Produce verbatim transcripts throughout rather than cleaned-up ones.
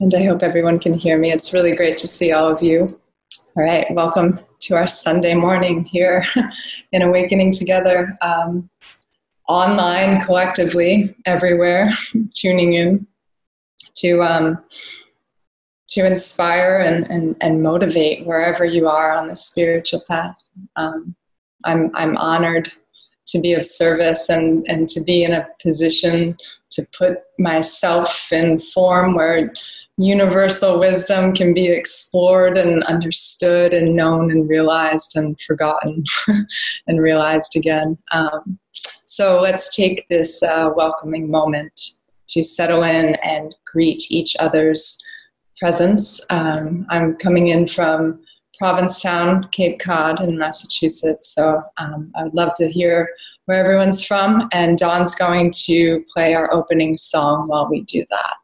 And I hope everyone can hear me. It's really great to see all of you. All right, welcome to our Sunday morning here in Awakening Together, um, online, collectively, everywhere, tuning in to um, to inspire and, and, and motivate wherever you are on the spiritual path. Um, I'm I'm honored to be of service and, and to be in a position to put myself in form where universal wisdom can be explored and understood and known and realized and forgotten and realized again. Um, so let's take this uh, welcoming moment to settle in and greet each other's presence. Um, I'm coming in from Provincetown, Cape Cod in Massachusetts, so um, I would love to hear where everyone's from, and Dawn's going to play our opening song while we do that.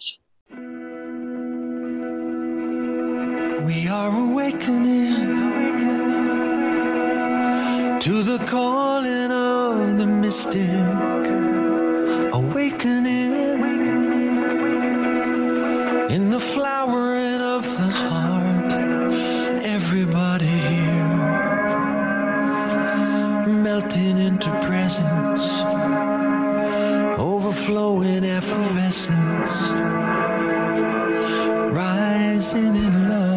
We are awakening to the calling of the mystic, awakening in the flowering of the heart. Everybody here melting into presence, overflowing effervescence, rising in love.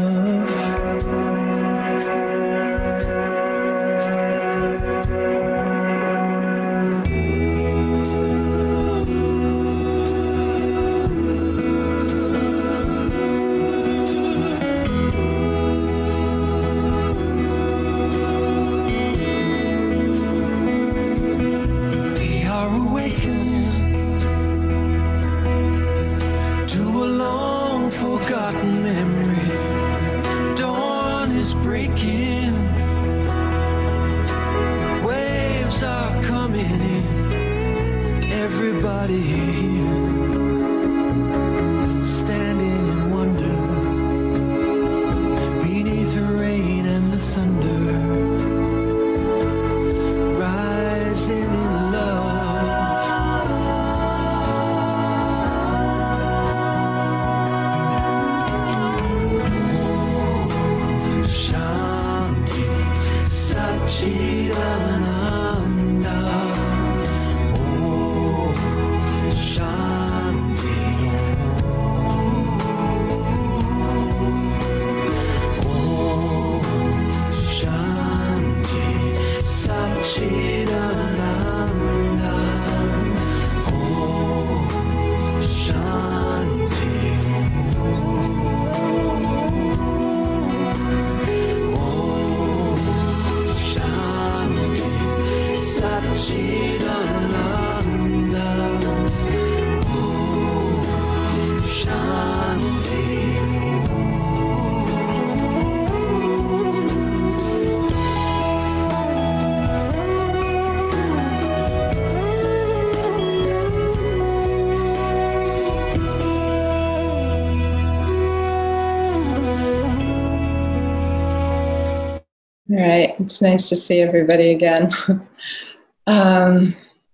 All right, it's nice to see everybody again. um,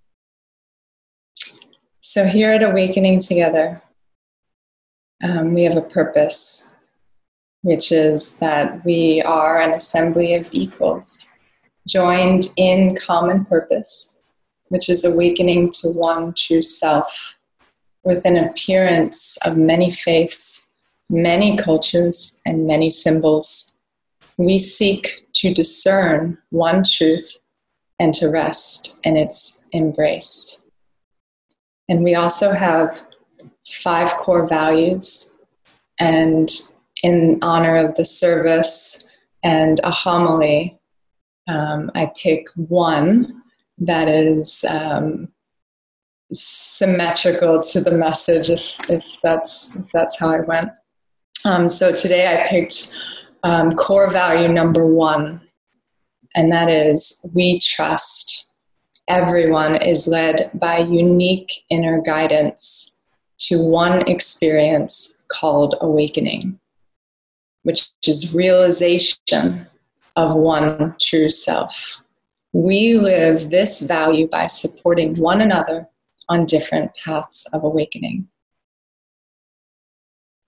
so here at Awakening Together, um, we have a purpose, which is that we are an assembly of equals, joined in common purpose, which is awakening to one true self, with an appearance of many faiths, many cultures, and many symbols. We seek to discern one truth and to rest in its embrace. And we also have five core values, and in honor of the service and a homily, um, I pick one that is um, symmetrical to the message, if, if that's if that's how I went. Um, so today I picked Um, core value number one, and that is we trust. Everyone is led by unique inner guidance to one experience called awakening, which is realization of one true self. We live this value by supporting one another on different paths of awakening.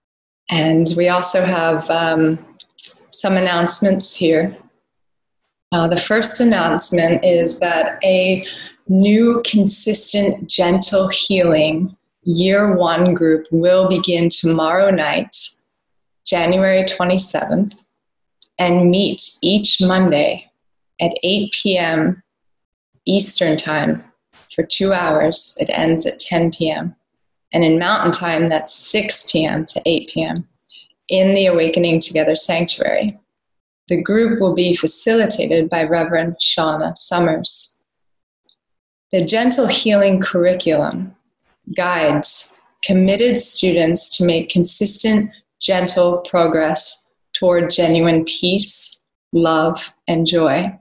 And we also have um, some announcements here. Uh, the first announcement is that a new consistent gentle healing year one group will begin tomorrow night, January twenty-seventh, and meet each Monday at eight p.m. Eastern Time for two hours. It ends at ten p.m. And in Mountain Time, that's six p.m. to eight p.m. in the Awakening Together Sanctuary. The group will be facilitated by Reverend Shauna Summers. The Gentle Healing Curriculum guides committed students to make consistent, gentle progress toward genuine peace, love, and joy.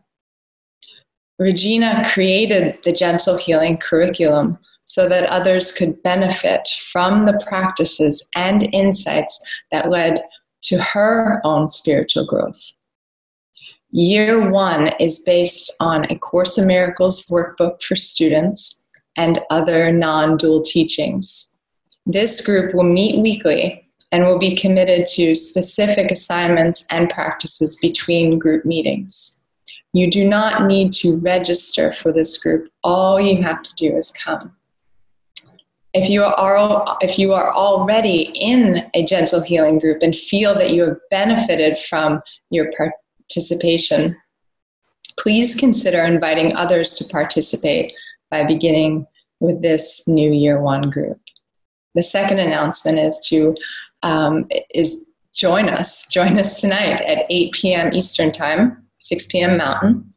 Regina created the Gentle Healing Curriculum so that others could benefit from the practices and insights that led to her own spiritual growth. Year one is based on A Course in Miracles workbook for students and other non-dual teachings. This group will meet weekly and will be committed to specific assignments and practices between group meetings. You do not need to register for this group. All you have to do is come. If you are, if you are already in a Gentle Healing group and feel that you have benefited from your participation, please consider inviting others to participate by beginning with this new year one group. The second announcement is to um, is join us. Join us tonight at eight p.m. Eastern Time, six p.m. Mountain,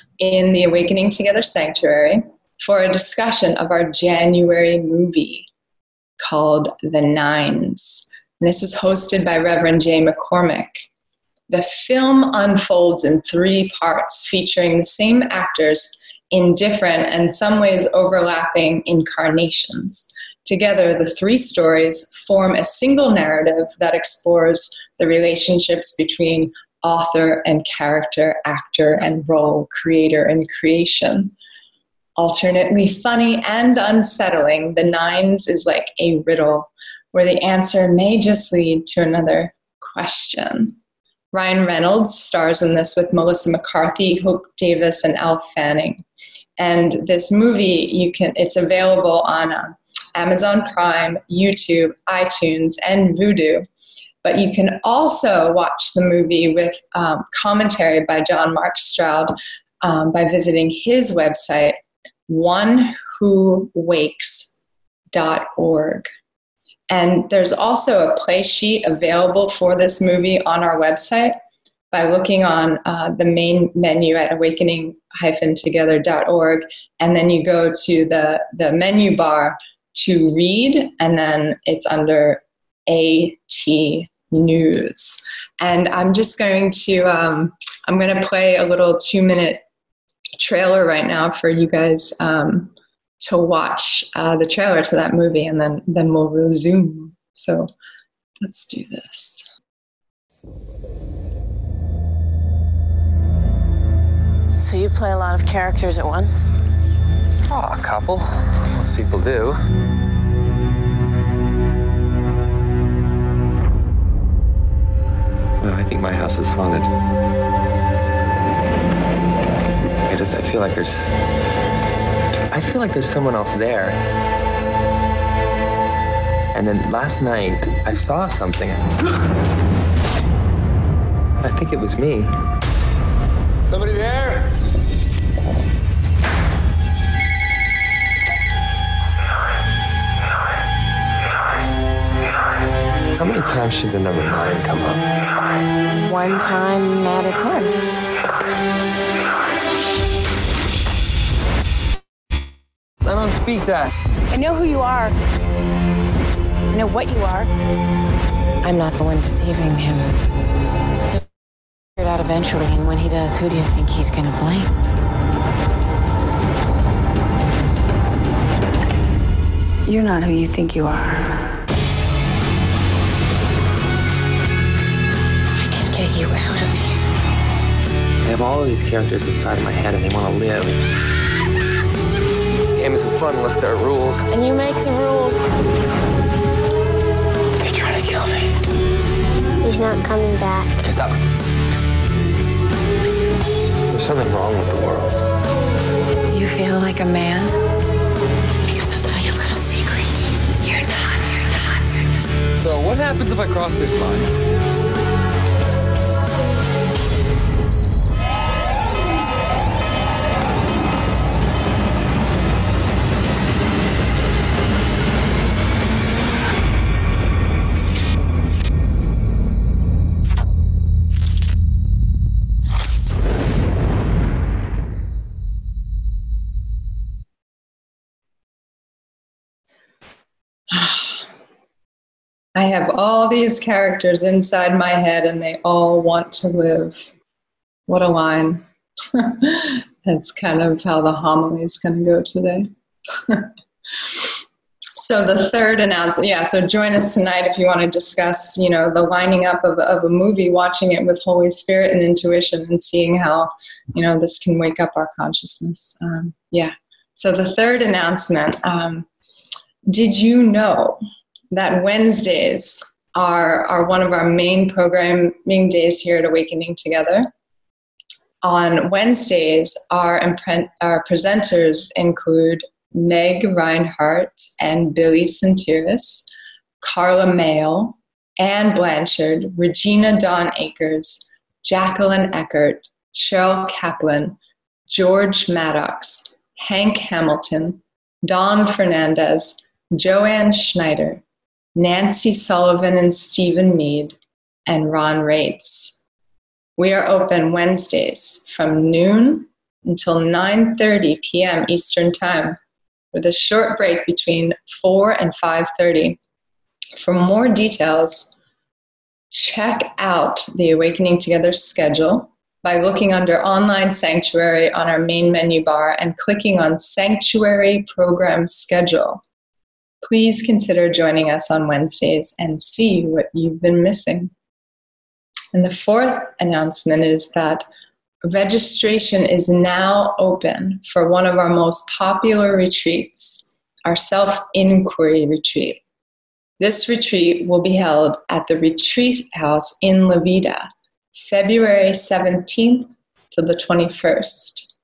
in the Awakening Together Sanctuary for a discussion of our January movie called The Nines. And this is hosted by Reverend Jay McCormick. The film unfolds in three parts, featuring the same actors in different and some ways overlapping incarnations. Together, the three stories form a single narrative that explores the relationships between author and character, actor and role, creator and creation. Alternately funny and unsettling, The Nines is like a riddle where the answer may just lead to another question. Ryan Reynolds stars in this with Melissa McCarthy, Hope Davis, and Elle Fanning. And this movie, you can it's available on uh, Amazon Prime, YouTube, iTunes, and Vudu. But you can also watch the movie with um, commentary by John Mark Stroud um, by visiting his website, one who wakes dot org. And there's also a play sheet available for this movie on our website by looking on uh, the main menu at awakening dash together dot org. And then you go to the, the menu bar to read, and then it's under A T News. And I'm just going to, um, I'm going to play a little two minute trailer right now for you guys um, to watch uh, the trailer to that movie, and then, then we'll resume. So let's do this. So you play a lot of characters at once? Oh, a couple. Most people do. Well, I think my house is haunted. I just, I feel like there's, I feel like there's someone else there. And then last night, I saw something. I think it was me. Somebody there? How many times should the number nine come up? One time out of ten. I don't speak that. I know who you are. I know what you are. I'm not the one deceiving him. He'll figure it out eventually, and when he does, who do you think he's gonna blame? You're not who you think you are. Get you out of here. I have all of these characters inside of my head, and they want to live. The game isn't fun unless there are rules. And you make the rules. They're trying to kill me. not coming back. Okay, stop. There's something wrong with the world. Do you feel like a man? Because I'll tell you a little secret. You're not, you're not, you're not. So what happens if I cross this line? I have all these characters inside my head and they all want to live. What a line. That's kind of how the homily is going to go today. So the third announcement, yeah, so join us tonight if you want to discuss, you know, the lining up of, of a movie, watching it with Holy Spirit and intuition and seeing how, you know, this can wake up our consciousness. Um, yeah. So the third announcement, um, did you know that Wednesdays are, are one of our main programming days here at Awakening Together? On Wednesdays, our, impre- our presenters include Meg Reinhardt and Billy Santiris, Carla Mayo, Anne Blanchard, Regina Dawn Akers, Jacqueline Eckert, Cheryl Kaplan, George Maddox, Hank Hamilton, Don Fernandez, Joanne Schneider, Nancy Sullivan and Stephen Mead, and Ron Raitz. We are open Wednesdays from noon until nine thirty p.m. Eastern Time, with a short break between four and five thirty. For more details, check out the Awakening Together schedule by looking under Online Sanctuary on our main menu bar and clicking on Sanctuary Program Schedule. Please consider joining us on Wednesdays and see what you've been missing. And the fourth announcement is that registration is now open for one of our most popular retreats, our Self-Inquiry Retreat. This retreat will be held at the Retreat House in La Vida, February seventeenth to the twenty-first.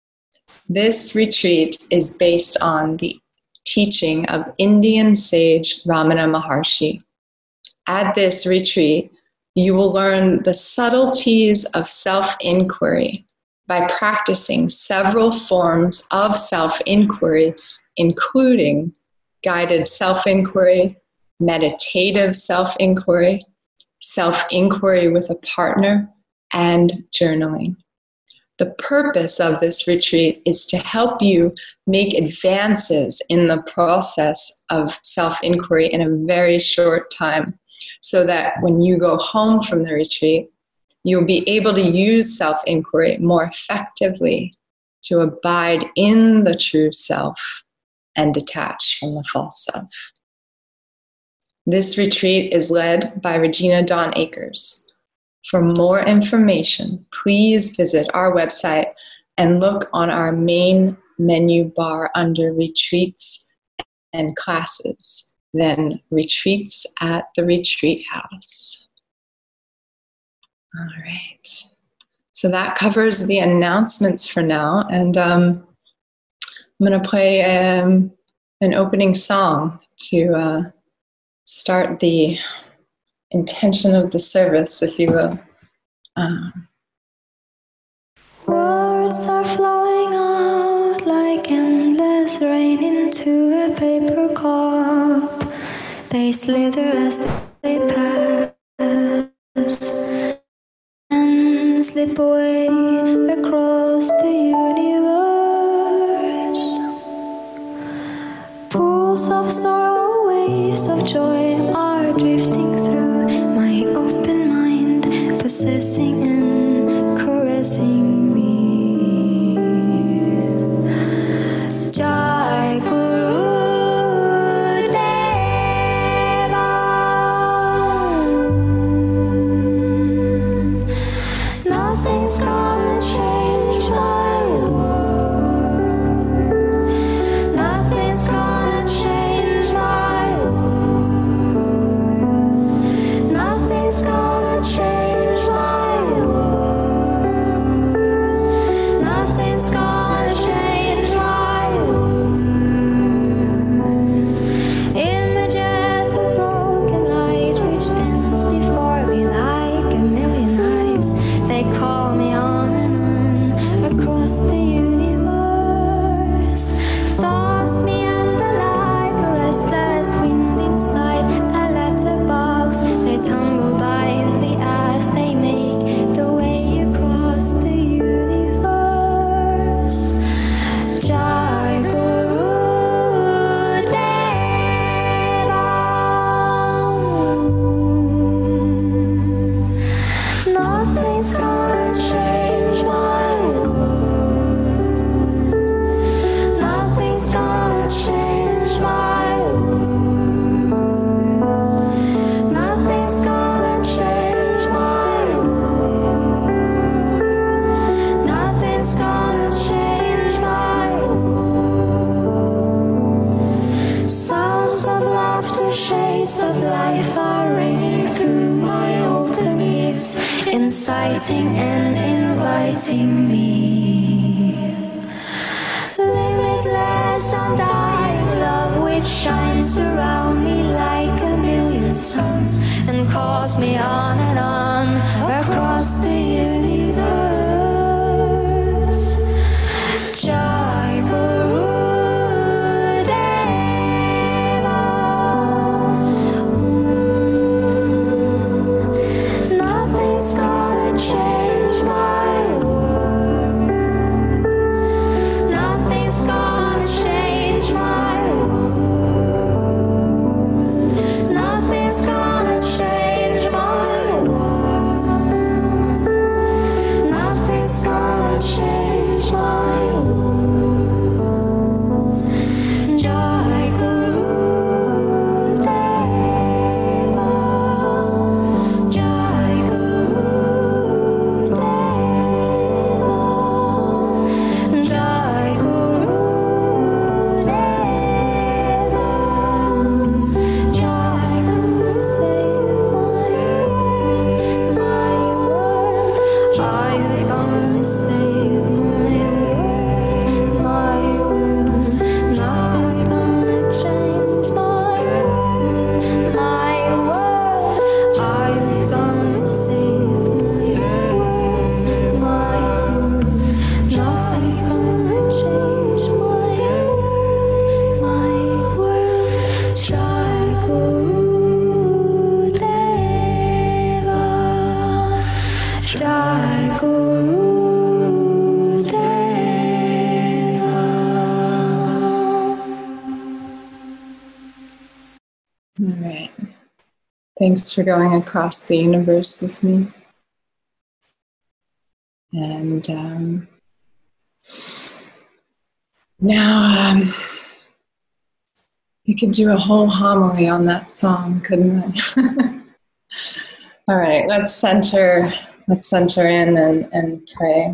This retreat is based on the teaching of Indian sage Ramana Maharshi. At this retreat, you will learn the subtleties of self-inquiry by practicing several forms of self-inquiry, including guided self-inquiry, meditative self-inquiry, self-inquiry with a partner, and journaling. The purpose of this retreat is to help you make advances in the process of self-inquiry in a very short time, so that when you go home from the retreat, you'll be able to use self-inquiry more effectively to abide in the true self and detach from the false self. This retreat is led by Regina Dawn Akers. For more information, please visit our website and look on our main menu bar under Retreats and Classes, then Retreats at the Retreat House. All right. So that covers the announcements for now, and um, I'm going to play um, an opening song to uh, start the intention of the service, if you will. Um, Words are flowing out like endless rain into a paper cup. They slither as they pass and slip away across the universe. Pools of sorrow, waves of joy are drifting through my open mind, possessing and caressing me. Jai Guru Deva. Nothing's gonna change my world. Nothing's gonna change my world. Nothing's gonna inciting and inviting me. Limitless, undying love which shines around me like a million suns and calls me on and on across the universe. Jai Guru Deva. Nothing's gonna change my world. Nothing's gonna change my world. Nothing's gonna change my world. Nothing's gonna change my world. Jai Guru Deva. Jai Guru Deva. Jai Guru Deva. Jai Guru save my world. Jai Guru save my world. Nothing's gonna change my world. My world. Jai Guru save my world. Nothing's gonna change my world. My world. Jai Guru Deva. Jai Guru Deva. All right. Thanks for going across the universe with me. And um, now um, you could do a whole homily on that song, couldn't I? All right, let's center, let's center in and, and pray.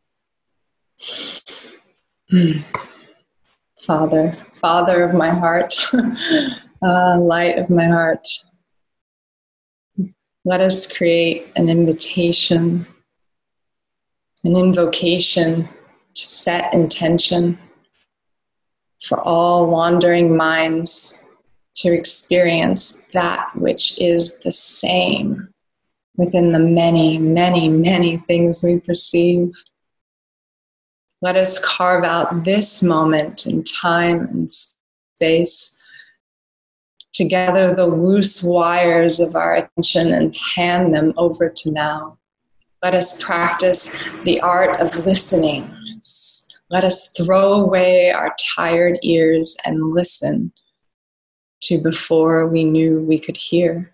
Hmm. Father, Father of my heart, uh, light of my heart, let us create an invitation, an invocation to set intention for all wandering minds to experience that which is the same within the many, many, many things we perceive. Let us carve out this moment in time and space to gather the loose wires of our attention and hand them over to now. Let us practice the art of listening. Let us throw away our tired ears and listen to before we knew we could hear.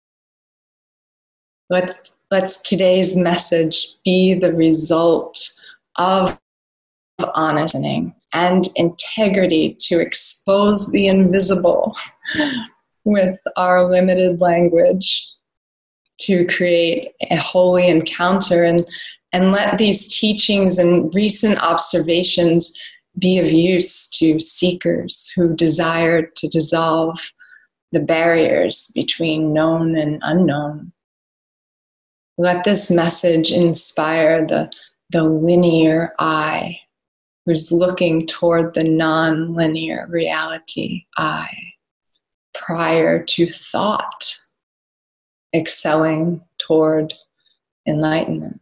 Let's, let's today's message be the result of honest listening and integrity to expose the invisible with our limited language to create a holy encounter, and, and let these teachings and recent observations be of use to seekers who desire to dissolve the barriers between known and unknown. Let this message inspire the, the linear eye who's looking toward the non-linear reality eye prior to thought excelling toward enlightenment.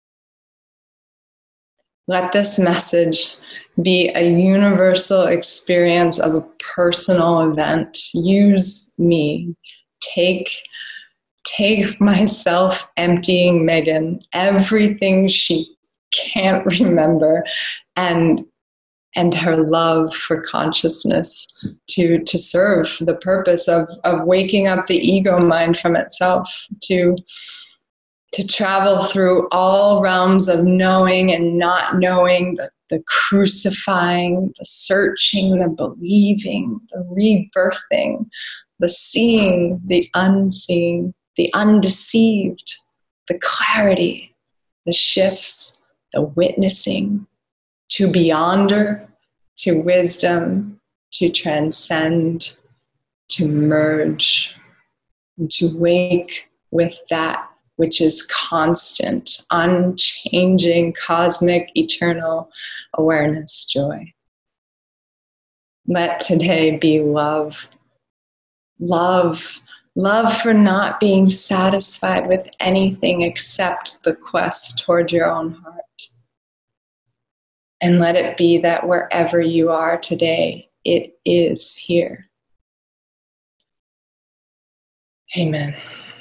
Let this message be a universal experience of a personal event. Use me. Take, take myself emptying Megan, everything she can't remember, and and her love for consciousness to, to serve the purpose of, of waking up the ego mind from itself, to, to travel through all realms of knowing and not knowing, the, the crucifying, the searching, the believing, the rebirthing, the seeing, the unseeing, the undeceived, the clarity, the shifts, the witnessing, to beyonder, to wisdom, to transcend, to merge, and to wake with that which is constant, unchanging, cosmic, eternal awareness, joy. Let today be love. Love. Love for not being satisfied with anything except the quest toward your own heart. And let it be that wherever you are today, it is here. Amen.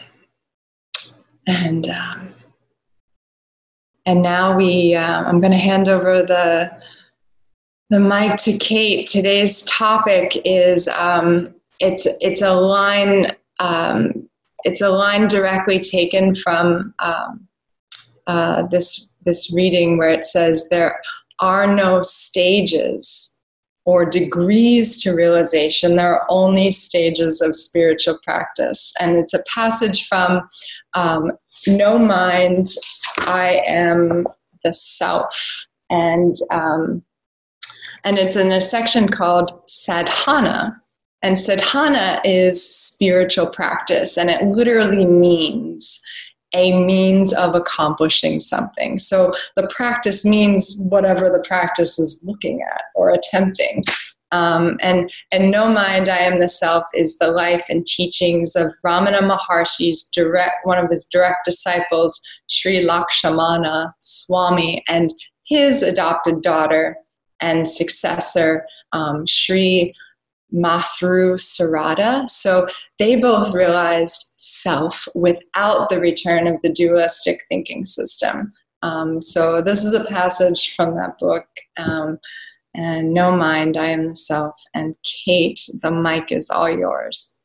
And um, and now we, uh, I'm going to hand over the the mic to Kate. Today's topic is um, it's it's a line um, it's a line directly taken from um, uh, this this reading where it says there are no stages or degrees to realization. There are only stages of spiritual practice. And it's a passage from um, No Mind, I Am the Self. And, um, and it's in a section called Sadhana. And sadhana is spiritual practice, and it literally means a means of accomplishing something. So the practice means whatever the practice is looking at or attempting. Um, and, and No Mind, I Am the Self is the life and teachings of Ramana Maharshi's direct, one of his direct disciples, Sri Lakshmana Swami, and his adopted daughter and successor, um, Sri Mathru Sarada. So they both realized self without the return of the dualistic thinking system. Um, so this is a passage from that book. Um, and No Mind, I Am the Self. And Kate, the mic is all yours.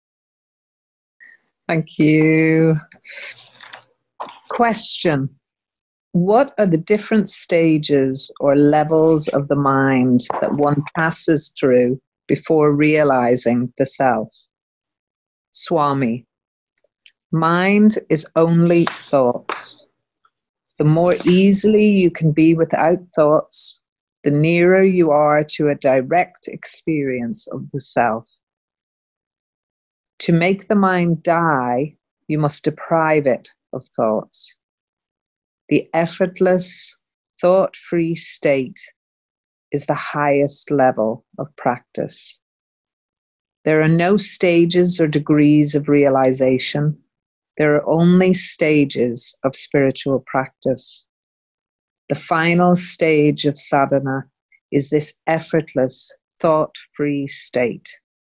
Thank you. Question. What are the different stages or levels of the mind that one passes through before realizing the self? Swami. Mind is only thoughts. The more easily you can be without thoughts, the nearer you are to a direct experience of the self. To make the mind die, you must deprive it of thoughts. The effortless, thought-free state is the highest level of practice. There are no stages or degrees of realization. There are only stages of spiritual practice. The final stage of sadhana is this effortless, thought-free state.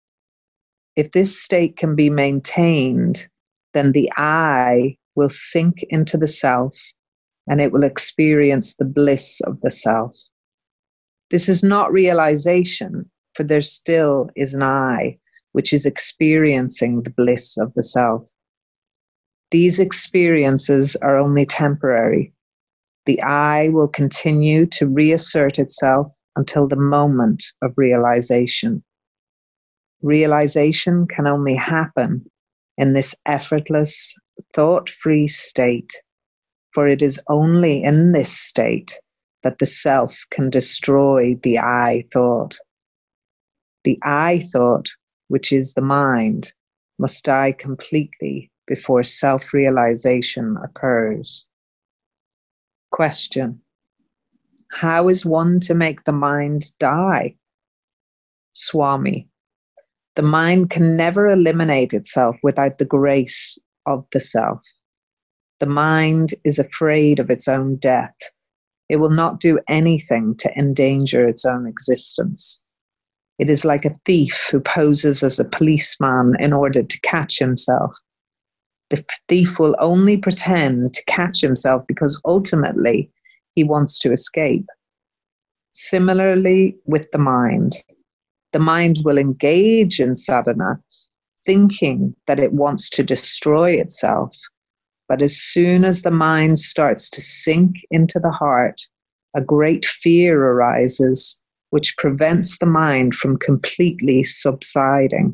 If this state can be maintained, then the I will sink into the self and it will experience the bliss of the self. This is not realization, for there still is an I, which is experiencing the bliss of the self. These experiences are only temporary. The I will continue to reassert itself until the moment of realization. Realization can only happen in this effortless, thought-free state, for it is only in this state that the self can destroy the I thought. The I thought, which is the mind, must die completely before self-realization occurs. Question. How is one to make the mind die? Swami. The mind can never eliminate itself without the grace of the self. The mind is afraid of its own death. It will not do anything to endanger its own existence. It is like a thief who poses as a policeman in order to catch himself. The thief will only pretend to catch himself because ultimately he wants to escape. Similarly with the mind. The mind will engage in sadhana, thinking that it wants to destroy itself. But as soon as the mind starts to sink into the heart, a great fear arises, which prevents the mind from completely subsiding.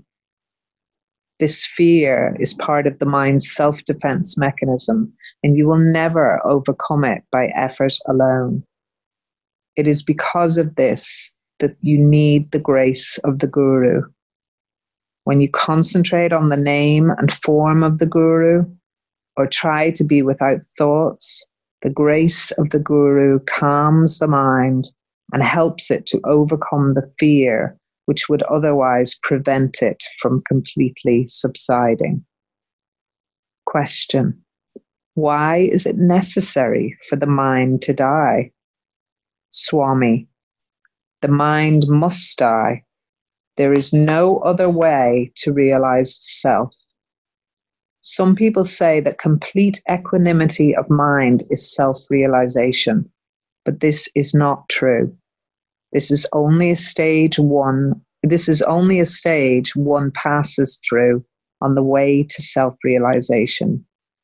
This fear is part of the mind's self-defense mechanism, and you will never overcome it by effort alone. It is because of this that you need the grace of the Guru. When you concentrate on the name and form of the Guru, or try to be without thoughts, the grace of the Guru calms the mind and helps it to overcome the fear which would otherwise prevent it from completely subsiding. Question: why is it necessary for the mind to die? Swami: the mind must die. There is no other way to realize self. Some people say that complete equanimity of mind is self-realization, but this is not true. This is only a stage one. This is only a stage one passes through on the way to self-realization.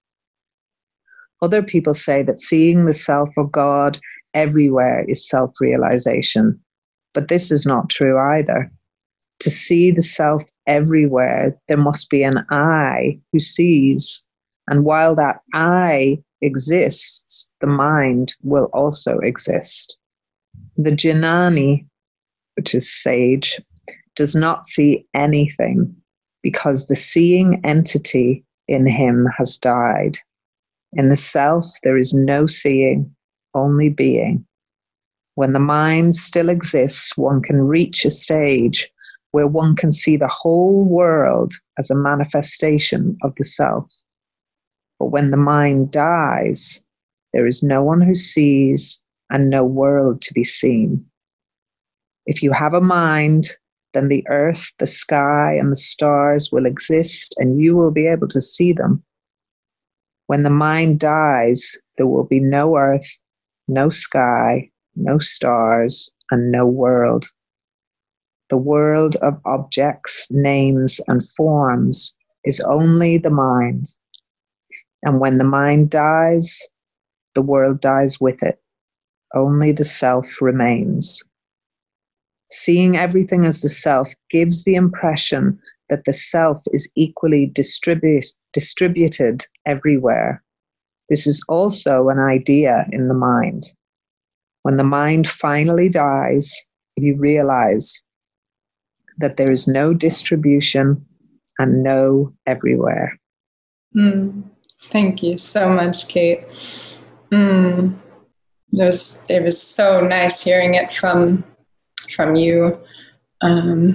Other people say that seeing the self of God everywhere is self-realization, but this is not true either. To see the self everywhere, there must be an I who sees, and while that I exists, the mind will also exist. The Jnani, which is sage, does not see anything because the seeing entity in him has died. In the self, there is no seeing, only being. When the mind still exists, one can reach a stage where one can see the whole world as a manifestation of the self. But when the mind dies, there is no one who sees and no world to be seen. If you have a mind, then the earth, the sky, and the stars will exist and you will be able to see them. When the mind dies, there will be no earth, no sky, no stars, and no world. The world of objects, names, and forms is only the mind. And when the mind dies, the world dies with it. Only the self remains. Seeing everything as the self gives the impression that the self is equally distribu- distributed everywhere. This is also an idea in the mind. When the mind finally dies, you realize that there is no distribution and no everywhere. Mm, thank you so much, Kate. Mm, it was, it was so nice hearing it from, from you. Um,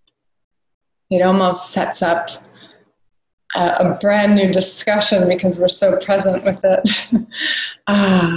it almost sets up a, a brand new discussion because we're so present with it. ah,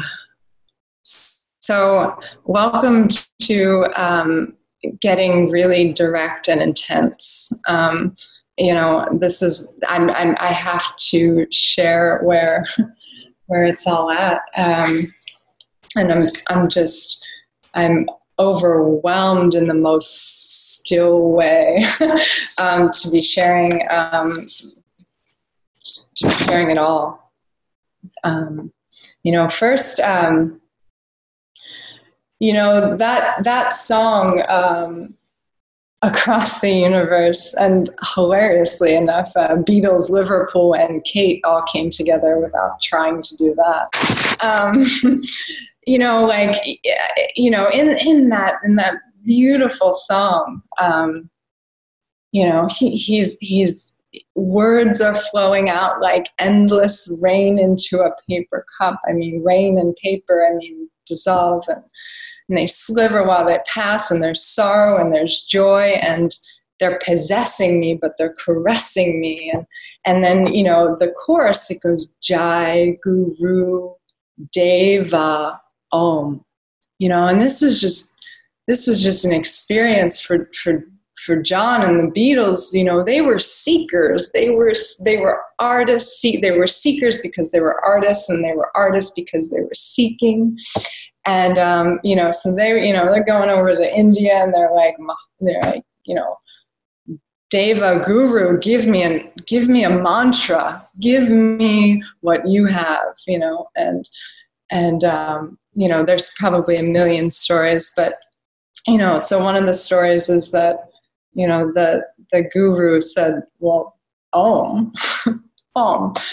so welcome to um, getting really direct and intense. Um, you know, this is, I'm, I'm, I have to share where, where it's all at. Um, and I'm, I'm just, I'm overwhelmed in the most still way um, to be sharing, um, to be sharing it all. Um, you know, first, um, you know, that, that song, um, Across the Universe, and hilariously enough, uh, Beatles, Liverpool, and Kate all came together without trying to do that. Um, you know, like, you know, in, in that, in that beautiful song, um, you know, he, he's, he's, words are flowing out like endless rain into a paper cup. I mean, rain and paper, I mean, dissolve and, and they sliver while they pass, and there's sorrow and there's joy, and they're possessing me, but they're caressing me. And, and then, you know, the chorus, it goes, Jai Guru Deva Om, you know, and this was just, this was just an experience for, for, for John and the Beatles. You know, they were seekers. They were, they were artists. They were seekers because they were artists, and they were artists because they were seeking. And, um, you know, so they, you know, they're going over to India, and they're like, they're like, you know, Deva Guru, give me an, give me a mantra, give me what you have, you know, and, and, um, you know, there's probably a million stories, but, you know, so one of the stories is that, you know, the, the guru said, well, Om, Om.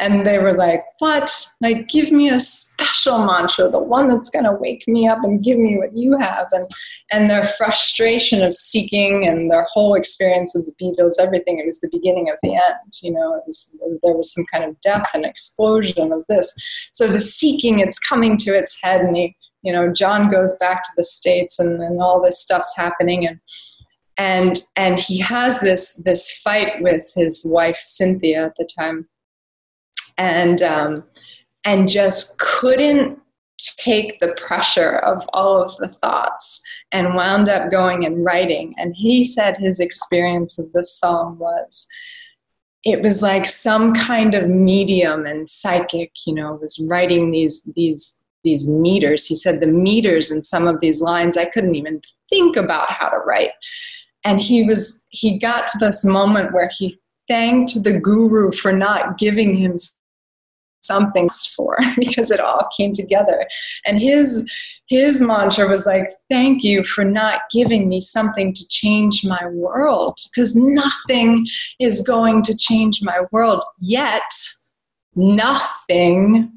And they were like, what? Like, give me a special mantra, the one that's going to wake me up and give me what you have. And and their frustration of seeking and their whole experience of the Beatles, everything, it was the beginning of the end. You know, it was, there was some kind of death and explosion of this. So the seeking, it's coming to its head. And he, you know, John goes back to the States, and, and all this stuff's happening. And And and he has this this fight with his wife Cynthia at the time, and um, and just couldn't take the pressure of all of the thoughts, and wound up going and writing. And he said his experience of this song was, it was like some kind of medium and psychic, you know, was writing these these these meters. He said the meters in some of these lines I couldn't even think about how to write. And he was, he got to this moment where he thanked the guru for not giving him something for, because it all came together. And his, his mantra was like, thank you for not giving me something to change my world, because nothing is going to change my world. Yet nothing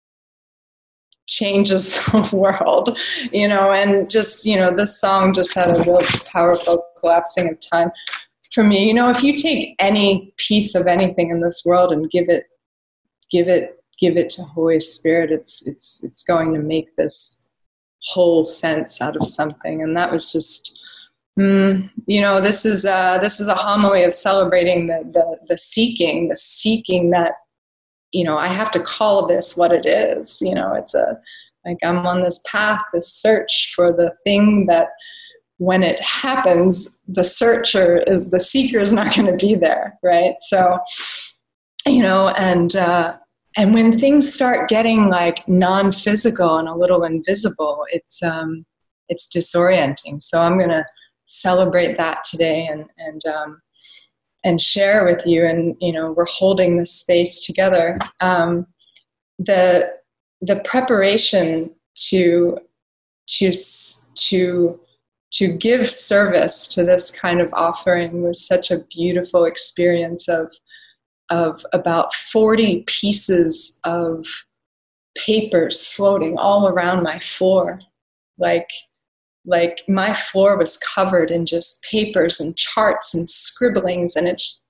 changes the world, you know. And just, you know, this song just had a real powerful collapsing of time for me. You know, if you take any piece of anything in this world and give it, give it, give it to Holy Spirit, it's, it's, it's going to make this whole sense out of something. And that was just, mm, you know, this is a, this is a homily of celebrating the, the, the seeking, the seeking that, you know, I have to call this what it is. You know, it's a, like, I'm on this path, this search for the thing that when it happens, the searcher, the seeker is not going to be there. Right. So, you know, and, uh, and when things start getting like non-physical and a little invisible, it's, um, it's disorienting. So I'm going to celebrate that today, and, and, um, and share with you. And, you know, we're holding this space together. Um, the, the preparation to, to, to, to give service to this kind of offering was such a beautiful experience of, of about forty pieces of papers floating all around my floor. Like, Like my floor was covered in just papers and charts and scribblings, and it's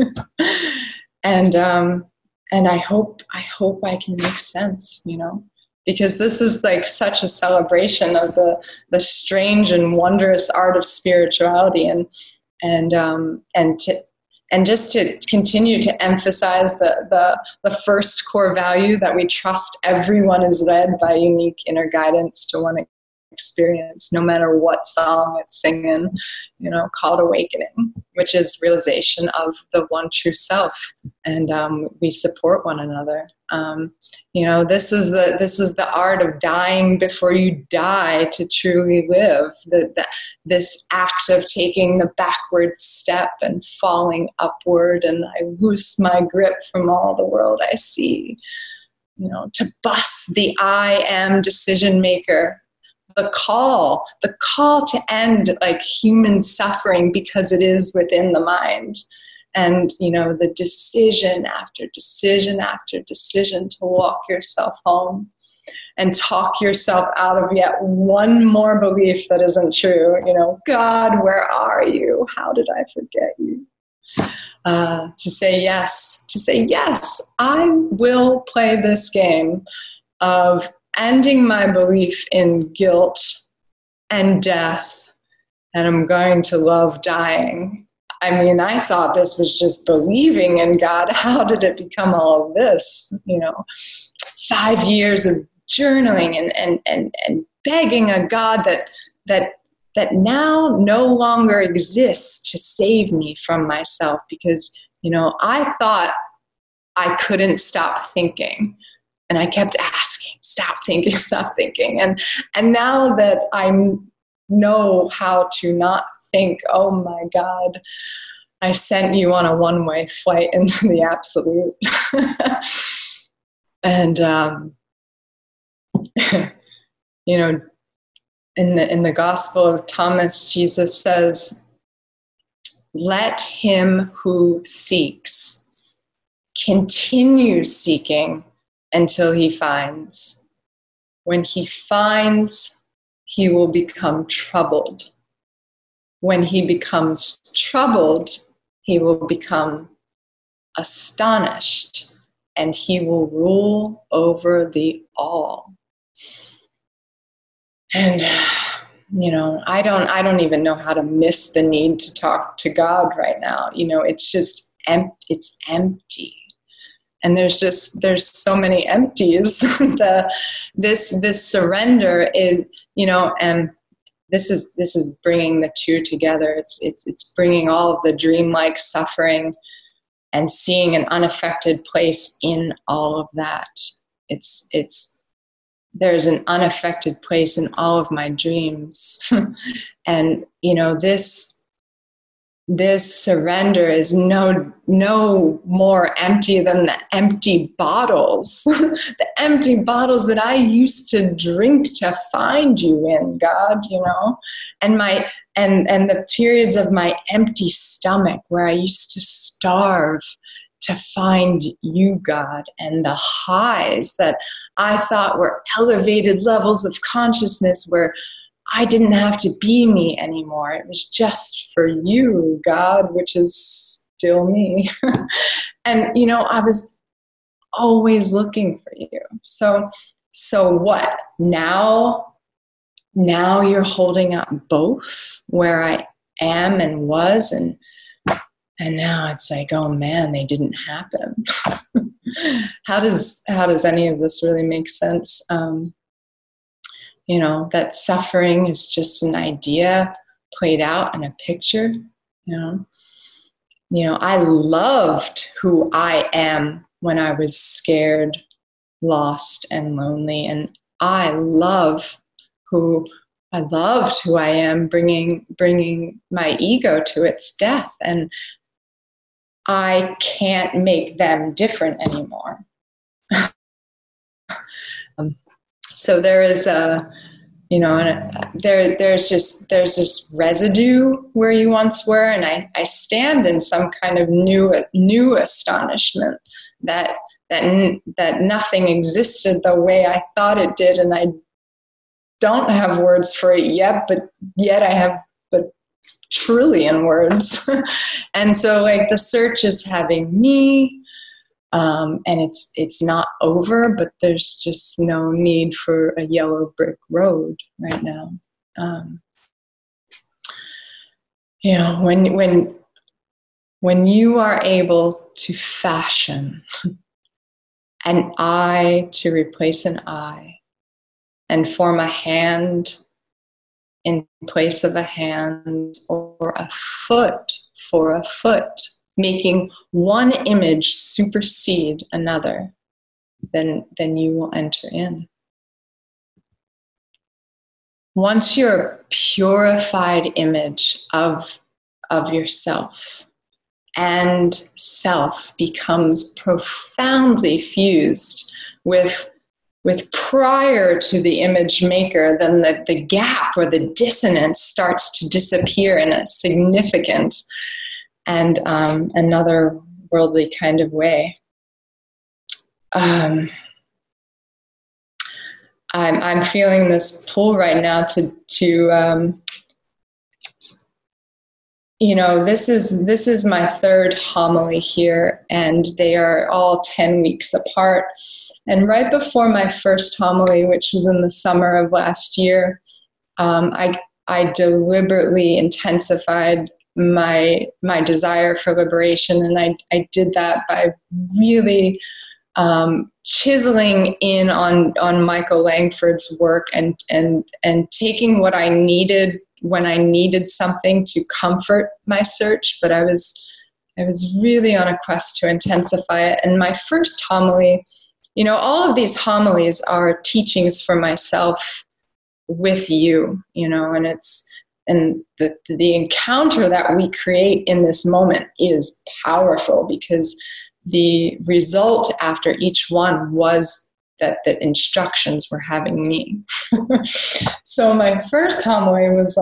and um, and I hope I hope I can make sense, you know, because this is like such a celebration of the the strange and wondrous art of spirituality, and and um, and to and just to continue to emphasize the the the first core value that we trust everyone is led by unique inner guidance to one experience, no matter what song it's singing, you know, called awakening, which is realization of the one true self. And um, we support one another. Um, you know, this is the this is the art of dying before you die to truly live. The, the, this act of taking the backward step and falling upward, and I loose my grip from all the world I see. You know, to bust the I am decision maker. The call, the call to end like human suffering, because it is within the mind. And, you know, the decision after decision after decision to walk yourself home and talk yourself out of yet one more belief that isn't true. You know, God, where are you? How did I forget you? Uh, to say yes, to say, yes, I will play this game of ending my belief in guilt and death, and I'm going to love dying. I mean, I thought this was just believing in God. How did it become all of this? You know, five years of journaling and and and, and begging a God that that that now no longer exists to save me from myself, because, you know, I thought I couldn't stop thinking. And I kept asking, stop thinking, stop thinking. And and now that I know how to not think, oh my God, I sent you on a one-way flight into the absolute. And, um, you know, in the, in the Gospel of Thomas, Jesus says, let him who seeks continues seeking until he finds. When he finds, he will become troubled. When he becomes troubled, he will become astonished, and he will rule over the all. And, you know, I don't, I don't even know how to miss the need to talk to God right now. You know, it's just empty. It's empty. And there's just, there's so many empties. the, this, this surrender is, you know, and this is, this is bringing the two together. It's, it's, it's bringing all of the dreamlike suffering and seeing an unaffected place in all of that. It's, it's, there's an unaffected place in all of my dreams. And, you know, this, this surrender is no, no more empty than the empty bottles, the empty bottles that I used to drink to find you in, God, you know, and my, and, and the periods of my empty stomach where I used to starve to find you, God, and the highs that I thought were elevated levels of consciousness where I didn't have to be me anymore. It was just for you, God, which is still me. And, you know, I was always looking for you. So, so what? Now, now you're holding up both where I am and was, and and now it's like, oh man, they didn't happen. How does how does any of this really make sense? Um, you know, that suffering is just an idea played out in a picture. You know, you know, I loved who I am when I was scared, lost, and lonely, and I love who I loved who I am, bringing bringing my ego to its death, and I can't make them different anymore. um, so there is a, you know, a, there there's just there's this residue where you once were, and I, I stand in some kind of new new astonishment that that that nothing existed the way I thought it did, and I don't have words for it yet, but yet I have but trillion words. And so like the search is having me, um, and it's it's not over, but there's just no need for a yellow brick road right now. Um, you know, when when when you are able to fashion an I to replace an I, and form a hand in place of a hand, or a foot for a foot, making one image supersede another, then, then you will enter in. Once your purified image of, of yourself and self becomes profoundly fused with with prior to the image maker, then the, the gap or the dissonance starts to disappear in a significant and um, another worldly kind of way. Um, I'm, I'm feeling this pull right now to, to um, you know, this is, this is my third homily here, and they are all ten weeks apart. And right before my first homily, which was in the summer of last year, um, I I deliberately intensified my my desire for liberation, and I I did that by really um, chiseling in on on Michael Langford's work and and and taking what I needed when I needed something to comfort my search, but I was I was really on a quest to intensify it. And my first homily, you know, all of these homilies are teachings for myself with you, you know, and it's, and the, the encounter that we create in this moment is powerful, because the result after each one was that the instructions were having me. So my first homily was like,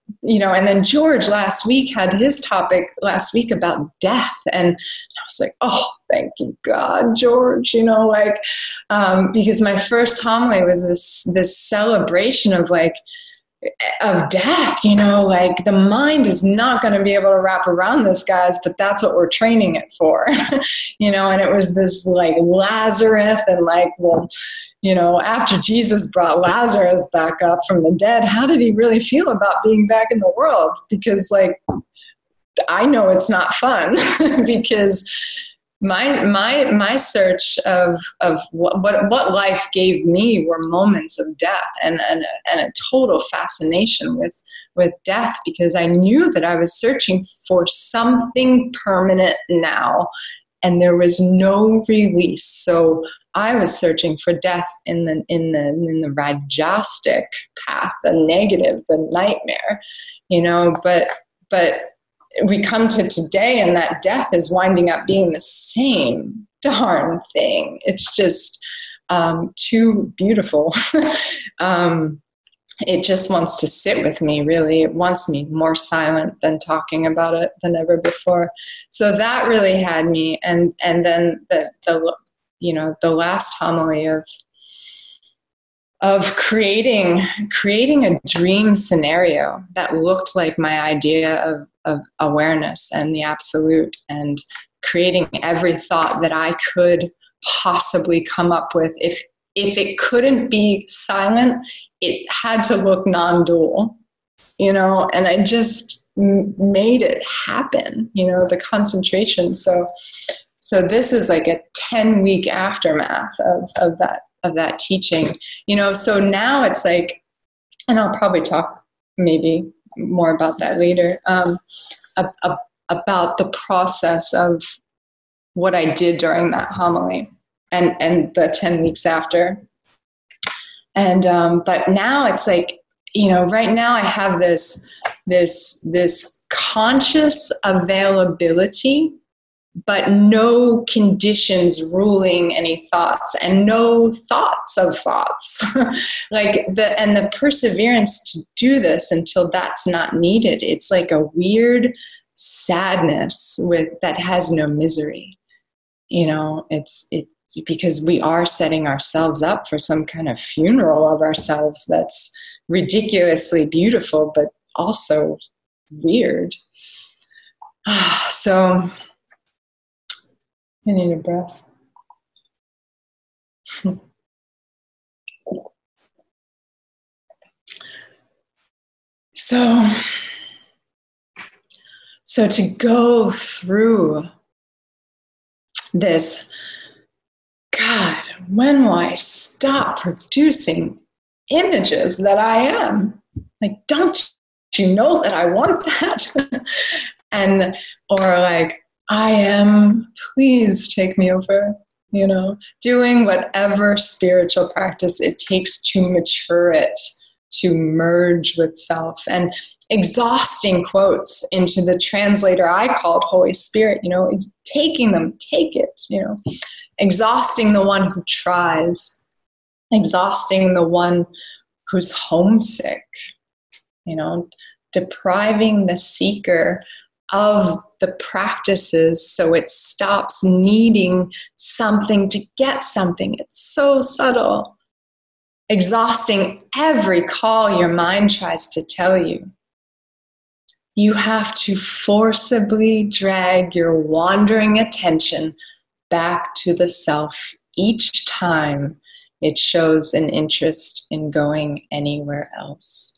you know, and then George last week had his topic last week about death. And I was like, oh, thank you, God, George, you know, like, um, because my first homily was this, this celebration of like, of death, you know, like the mind is not going to be able to wrap around this, guys, but that's what we're training it for, you know, and it was this like Lazarus and like, well, you know, after Jesus brought Lazarus back up from the dead, how did he really feel about being back in the world? Because like, I know it's not fun because my my my search of of what, what what life gave me were moments of death and and and a total fascination with with death, because I knew that I was searching for something permanent now, and there was no release. So I was searching for death in the in the in the rajastic path, the negative, the nightmare, you know. But but. we come to today and that death is winding up being the same darn thing. It's just um, too beautiful. um, it just wants to sit with me, really. It wants me more silent than talking about it than ever before. So that really had me. And, and then the, the, you know, the last homily of, of creating, creating a dream scenario that looked like my idea of, of awareness and the absolute, and creating every thought that I could possibly come up with. If, if it couldn't be silent, it had to look non-dual, you know, and I just m- made it happen, you know, the concentration. So, so this is like a ten week aftermath of, of that, of that teaching, you know. So now it's like, and I'll probably talk maybe more about that later, um, a, a, about the process of what I did during that homily and, and the ten weeks after. And, um, but now it's like, you know, right now I have this, this, this conscious availability, but no conditions ruling any thoughts, and no thoughts of thoughts. like the, and the perseverance to do this until that's not needed. It's like a weird sadness with, that has no misery. You know, it's, it, because we are setting ourselves up for some kind of funeral of ourselves that's ridiculously beautiful, but also weird. So, I need a breath. so, so to go through this, God, when will I stop producing images that I am? Like, don't you know that I want that? and, or like, I am, please take me over, you know, doing whatever spiritual practice it takes to mature it, to merge with self, and exhausting quotes into the translator I called Holy Spirit, you know, taking them, take it, you know, exhausting the one who tries, exhausting the one who's homesick, you know, depriving the seeker of the practices so it stops needing something to get something. It's so subtle. Exhausting every call your mind tries to tell you. You have to forcibly drag your wandering attention back to the self each time it shows an interest in going anywhere else.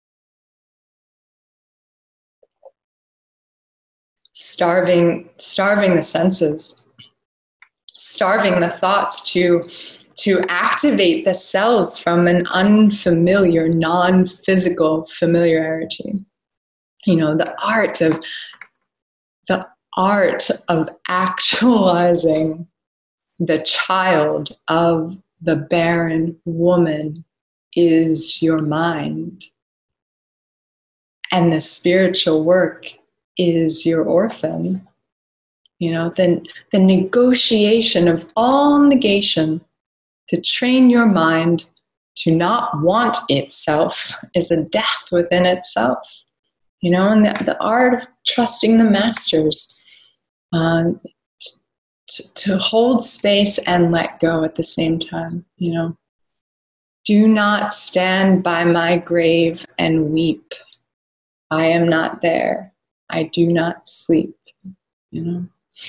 Starving, starving the senses, starving the thoughts to, to activate the cells from an unfamiliar, non-physical familiarity. You know, the art of, the art of actualizing the child of the barren woman is your mind. And the spiritual work is your orphan. You know, then the negotiation of all negation to train your mind to not want itself is a death within itself. you know, and the, the art of trusting the masters, uh, t- to hold space and let go at the same time, you know. Do not stand by my grave and weep. I am not there. I do not sleep, you know.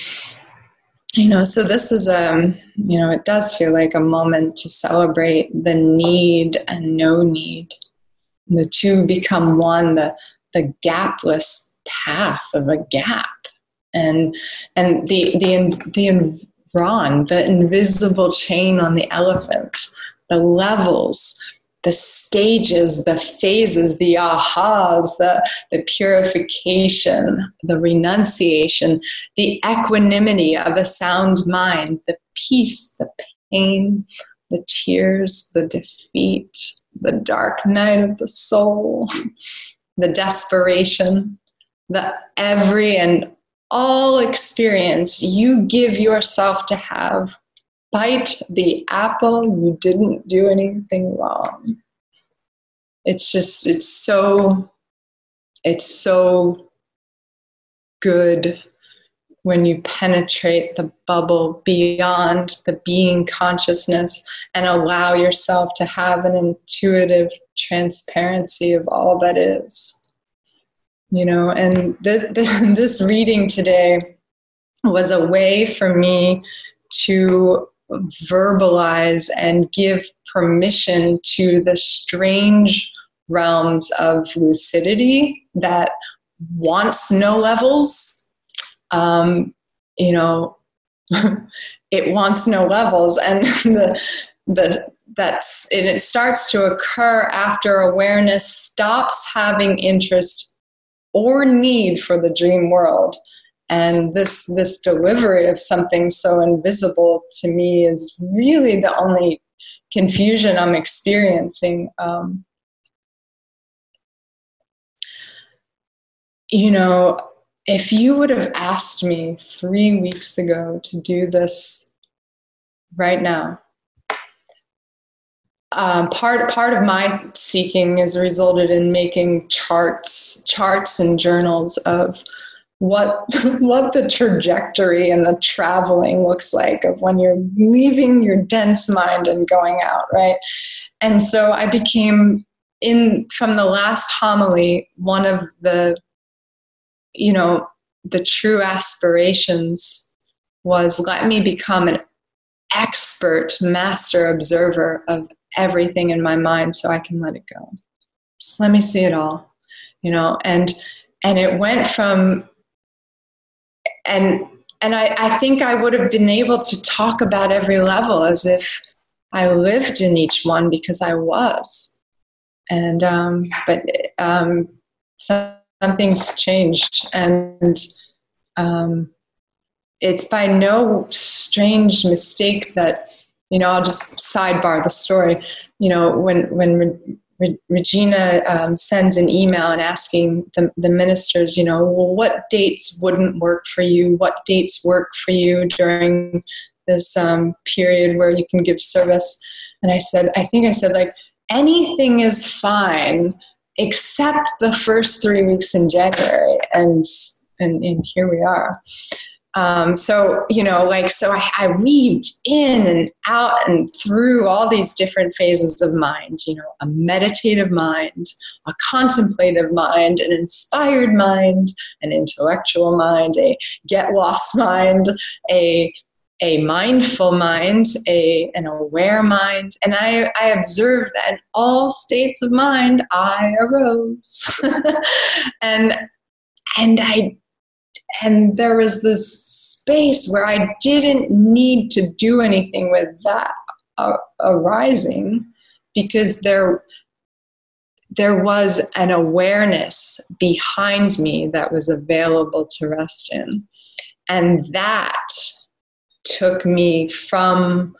You know, so this is, um, you know, it does feel like a moment to celebrate the need and no need. The two become one, the, the gapless path of a gap. And and the, the, the, Ron, the invisible chain on the elephant, the levels, the stages, the phases, the ahas, the, the purification, the renunciation, the equanimity of a sound mind, the peace, the pain, the tears, the defeat, the dark night of the soul, the desperation, the every and all experience you give yourself to have. Bite the apple, you didn't do anything wrong. It's just, it's so, it's so good when you penetrate the bubble beyond the being consciousness and allow yourself to have an intuitive transparency of all that is. You know, and this, this, this reading today was a way for me to verbalize and give permission to the strange realms of lucidity that wants no levels. Um, you know, it wants no levels, and the the that's and it starts to occur after awareness stops having interest or need for the dream world. And this this delivery of something so invisible to me is really the only confusion I'm experiencing. Um, you know, if you would have asked me three weeks ago to do this right now, Um, part part of my seeking has resulted in making charts, charts and journals of what what the trajectory and the traveling looks like of when you're leaving your dense mind and going out, right? And so I became, in from the last homily, one of the, you know, the true aspirations was, let me become an expert master observer of everything in my mind so I can let it go. Just let me see it all, you know, and and it went from, and and I, I think I would have been able to talk about every level as if I lived in each one, because I was. And um, but um, something's changed, and um, it's by no strange mistake that, you know, I'll just sidebar the story. You know, when when Re- Re- Regina um, sends an email and asking the, the ministers, you know, well, what dates wouldn't work for you? What dates work for you during this um, period where you can give service? And I said, I think I said, like, anything is fine except the first three weeks in January. And and, and here we are. Um, so, you know, like, so I, I weaved in and out and through all these different phases of mind, you know, a meditative mind, a contemplative mind, an inspired mind, an intellectual mind, a get lost mind, a a mindful mind, a an aware mind. And I, I observed that in all states of mind, I arose. and and I And there was this space where I didn't need to do anything with that uh, arising, because there, there was an awareness behind me that was available to rest in. And that took me from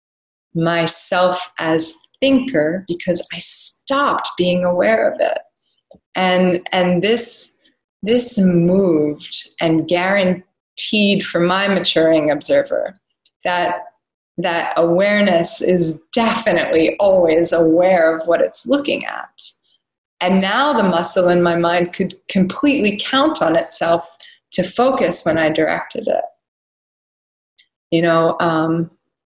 myself as thinker, because I stopped being aware of it. And, and this... This moved and guaranteed for my maturing observer that that awareness is definitely always aware of what it's looking at. And now the muscle in my mind could completely count on itself to focus when I directed it. You know, um,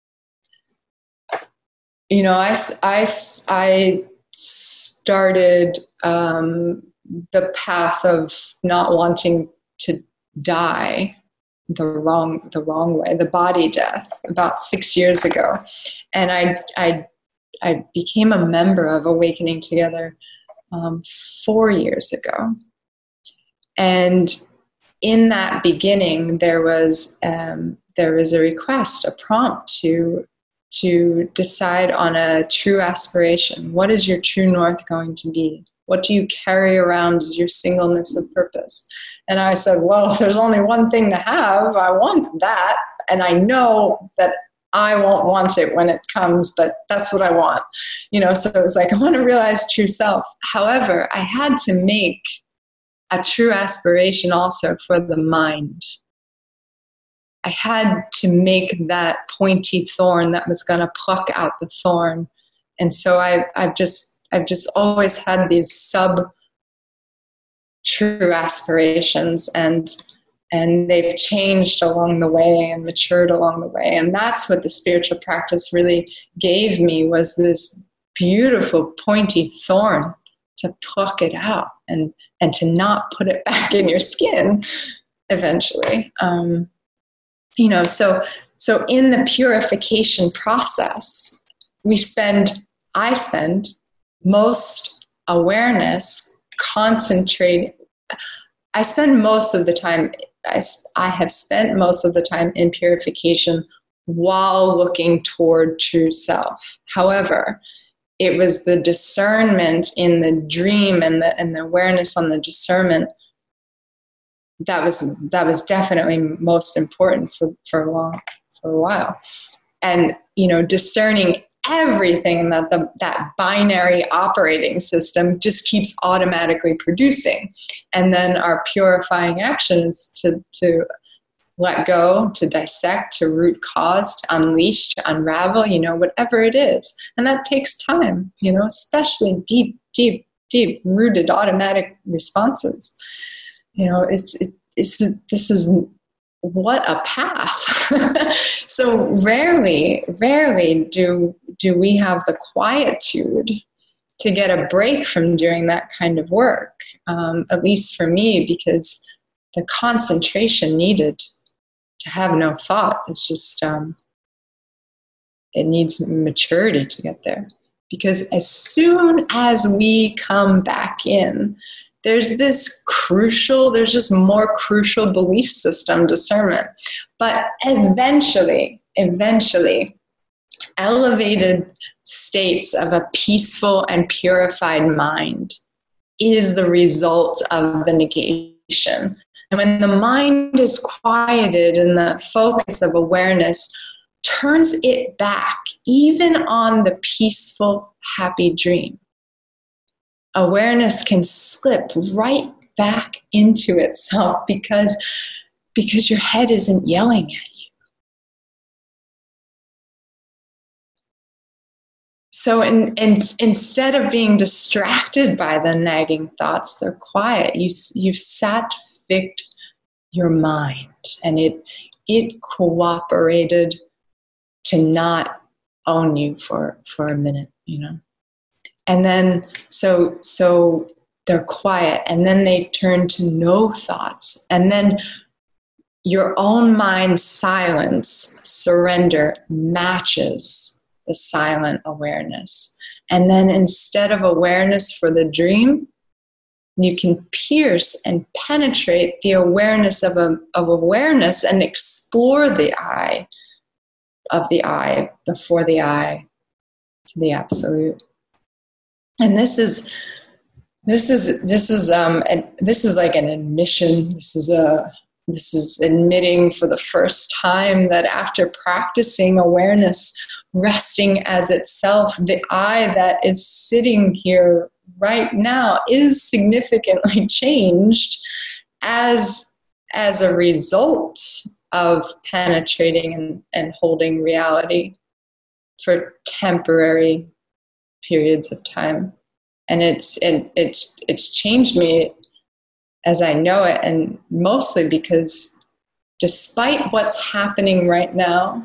you know, I, I, I started um, the path of not wanting to die the wrong, the wrong way, the body death, about six years ago. And I, I, I became a member of Awakening Together um, four years ago. And in that beginning, there was um, there was a request, a prompt to to decide on a true aspiration. What is your true north going to be? What do you carry around as your singleness of purpose? And I said, well, if there's only one thing to have, I want that. And I know that I won't want it when it comes, but that's what I want. You know, so it was like, I want to realize true self. However, I had to make a true aspiration also for the mind. I had to make that pointy thorn that was going to pluck out the thorn. And so I, I've just, I've just always had these sub true aspirations, and, and they've changed along the way and matured along the way. And that's what the spiritual practice really gave me, was this beautiful pointy thorn to pluck it out and, and to not put it back in your skin eventually. Um, you know, so, so in the purification process, we spend, I spend most awareness concentrating. I spend most of the time, I, I have spent most of the time in purification while looking toward true self. However, it was the discernment in the dream and the and the awareness on the discernment that was that was definitely most important for, for a long for a while. And you know, discerning everything that the that binary operating system just keeps automatically producing. And then our purifying action is to to let go, to dissect, to root cause, to unleash, to unravel, you know, whatever it is. And that takes time, you know, especially deep, deep, deep rooted automatic responses. You know, it's, it, it's, this is what a path. So rarely, rarely do, do we have the quietude to get a break from doing that kind of work. Um, at least for me, because the concentration needed to have no thought, it's just, um, it needs maturity to get there. Because as soon as we come back in, there's this crucial, there's just more crucial belief system discernment. But eventually, eventually, elevated states of a peaceful and purified mind is the result of the negation. And when the mind is quieted and the focus of awareness turns it back, even on the peaceful, happy dream, awareness can slip right back into itself because, because your head isn't yelling at you. So in, in, instead of being distracted by the nagging thoughts, they're quiet. You, you sat your mind, and it it cooperated to not own you for for a minute, you know. And then so so they're quiet, and then they turn to no thoughts, and then your own mind's silence, surrender, matches the silent awareness. And then instead of awareness for the dream, you can pierce and penetrate the awareness of, a, of awareness and explore the I of the I before the I to the absolute. And this is this is this is um a, this is like an admission. This is a this is admitting for the first time that after practicing awareness, resting as itself, the I that is sitting here right now is significantly changed as, as a result of penetrating and, and holding reality for temporary periods of time and it's it, it's it's changed me as I know it, and mostly because despite what's happening right now,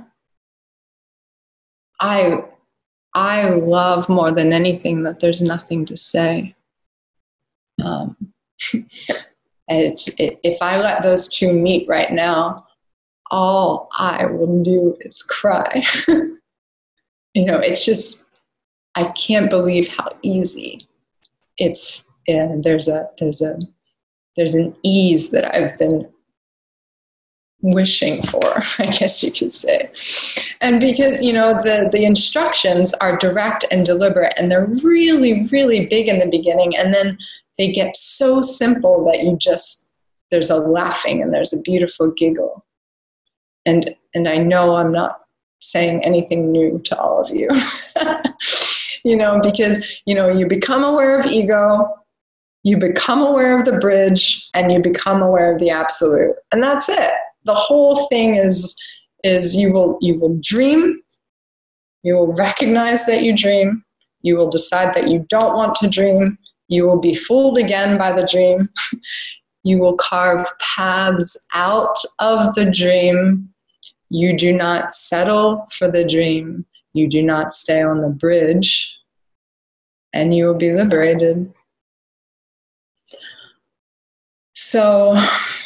I I love more than anything that there's nothing to say. Um, it's, it, if I let those two meet right now, all I will do is cry. You know, it's just, I can't believe how easy it's, uh, there's a, there's a, there's an ease that I've been wishing for, I guess you could say. And because, you know, the, the instructions are direct and deliberate, and they're really, really big in the beginning. And then they get so simple that you just, there's a laughing and there's a beautiful giggle. And, and I know I'm not saying anything new to all of you, you know, because, you know, you become aware of ego, you become aware of the bridge, and you become aware of the absolute. And that's it. The whole thing is, is you will, you will dream, you will recognize that you dream, you will decide that you don't want to dream, you will be fooled again by the dream, you will carve paths out of the dream, you do not settle for the dream, you do not stay on the bridge, and you will be liberated. So,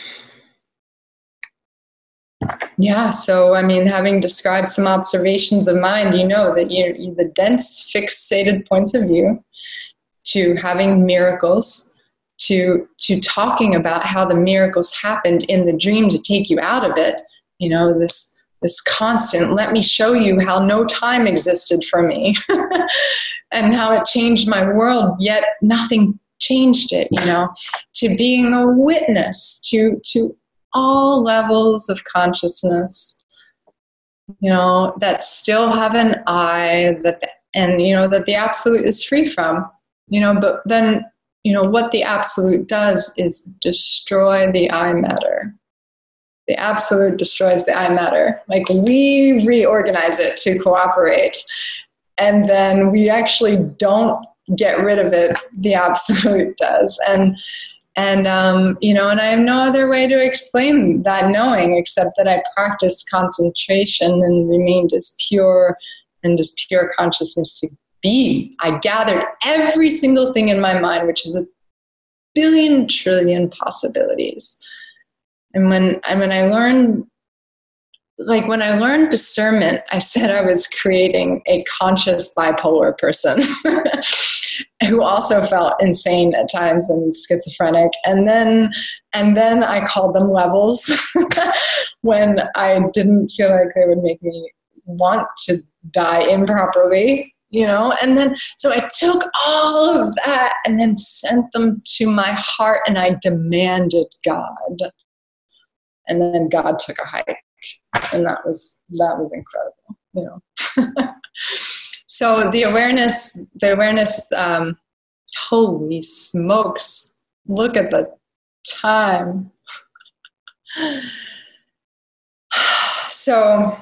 yeah, so I mean, having described some observations of mind, you know that you the dense fixated points of view, to having miracles, to to talking about how the miracles happened in the dream to take you out of it, you know, this this constant, let me show you how no time existed for me and how it changed my world, yet nothing changed it, you know, to being a witness to to all levels of consciousness, you know, that still have an I, that the, and, you know, that the absolute is free from, you know, but then, you know, what the absolute does is destroy the I matter. The absolute destroys the I matter. Like, we reorganize it to cooperate, and then we actually don't get rid of it. The absolute does. And And, um, you know, and I have no other way to explain that knowing except that I practiced concentration and remained as pure and as pure consciousness to be. I gathered every single thing in my mind, which is a billion trillion possibilities. And when, and when I learned, like when I learned discernment, I said I was creating a conscious bipolar person who also felt insane at times and schizophrenic. And then, and then I called them levels when I didn't feel like they would make me want to die improperly, you know? And then, so I took all of that and then sent them to my heart, and I demanded God. And then God took a hike. And that was, that was incredible, you know. So the awareness, the awareness, um, holy smokes, look at the time. So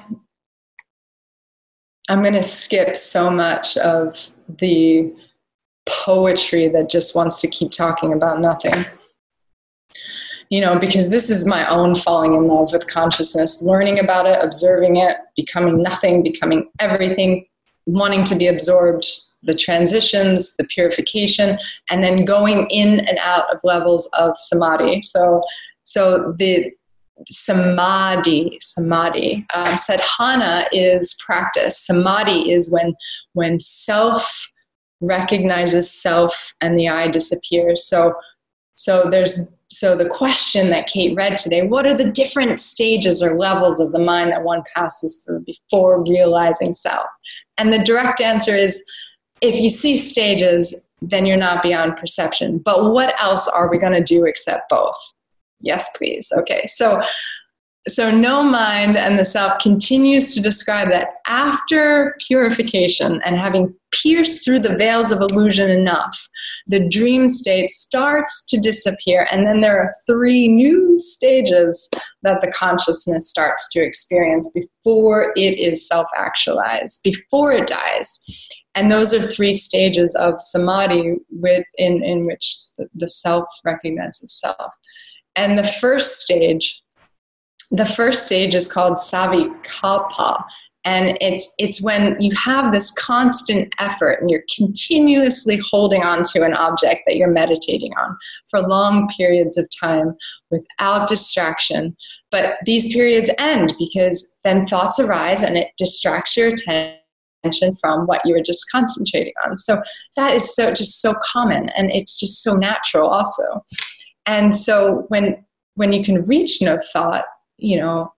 I'm going to skip so much of the poetry that just wants to keep talking about nothing. You know, because this is my own falling in love with consciousness, learning about it, observing it, becoming nothing, becoming everything, wanting to be absorbed, the transitions, the purification, and then going in and out of levels of samadhi. So, so the samadhi, samadhi, um, sadhana is practice. Samadhi is when, when self recognizes self and the I disappears. So, so there's, So the question that Kate read today, what are the different stages or levels of the mind that one passes through before realizing self? And the direct answer is, if you see stages, then you're not beyond perception. But what else are we going to do except both? Yes, please. Okay. So, so no mind and the self continues to describe that after purification and having pierced through the veils of illusion enough, the dream state starts to disappear. And then there are three new stages that the consciousness starts to experience before it is self-actualized, before it dies. And those are three stages of samadhi with, in, in which the, the self recognizes self. And the first stage, the first stage is called savikalpa. And it's it's when you have this constant effort and you're continuously holding on to an object that you're meditating on for long periods of time without distraction. But these periods end because then thoughts arise and it distracts your attention from what you were just concentrating on. So that is so just so common, and it's just so natural also. And so when when you can reach no thought, you know,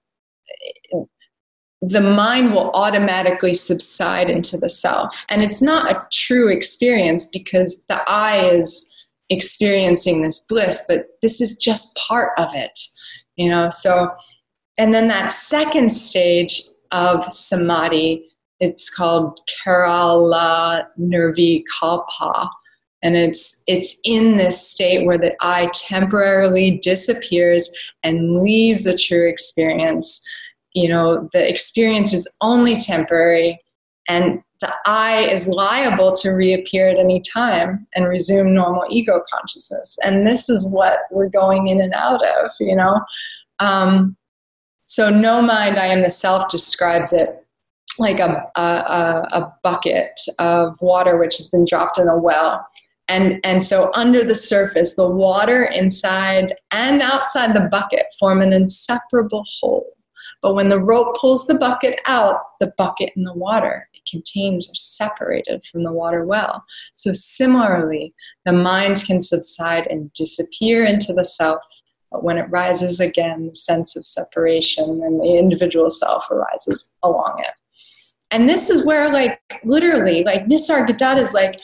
the mind will automatically subside into the self. And it's not a true experience because the I is experiencing this bliss, but this is just part of it, you know? So, and then that second stage of samadhi, it's called Kerala Nirvikalpa. And it's it's in this state where the I temporarily disappears and leaves a true experience. You know, the experience is only temporary, and the I is liable to reappear at any time and resume normal ego consciousness. And this is what we're going in and out of, you know. Um, so no mind, I am the self describes it like a, a, a bucket of water which has been dropped in a well. And, and so under the surface, the water inside and outside the bucket form an inseparable whole. But when the rope pulls the bucket out, the bucket and the water it contains are separated from the water well. So similarly, the mind can subside and disappear into the self, but when it rises again, the sense of separation and the individual self arises along it. And this is where, like, literally, like, Nisargadatta is like,